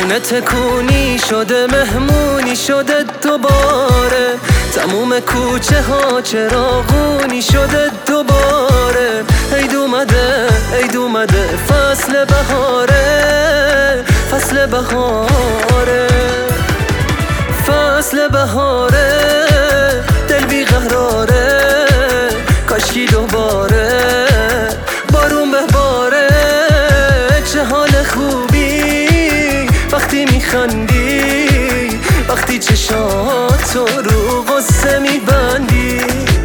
خونه تکونی شده، مهمونی شده دوباره، تموم کوچه ها چراغونی شده دوباره. عید اومده، عید اومده، فصل بهاره، فصل بهاره، فصل بهاره. دل بیقراره، کاشکی دوباره بارون بباره. چه حال خوبی وقتی میخندی، وقتی چشاتو رو غصه میبندی.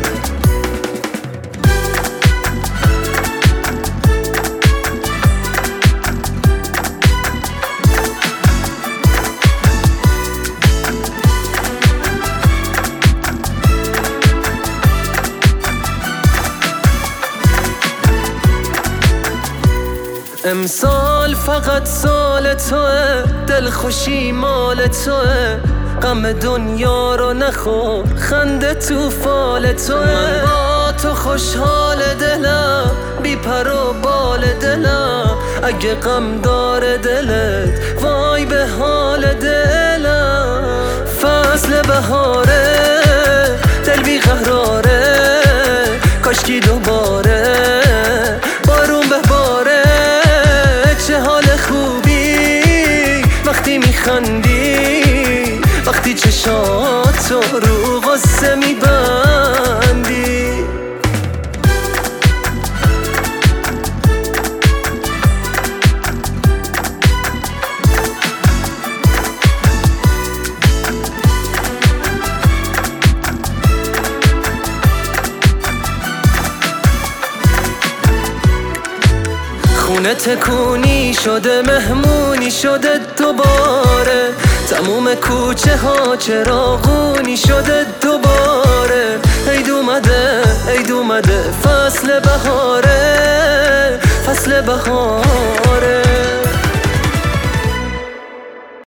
امسال فقط سال توه، دلخوشی مال توه، غم دنیا رو نخور، خنده تو فال توه. من با تو خوشحال دلم، بی پر و بال دلم، اگه غم داره دلت وای به حال دلم. فصل بهاره، دل بیقراره، کاشکی دوباره بارون بباره. چه حال خوبی وقتی میخندی، وقتی چشاتو رو غصه میبندی. خونه تکونی شده، مهمونی شده دوباره، تموم کوچه ها چراغونی شده دوباره. عید اومده، عید اومده، فصل بهاره، فصل بهاره.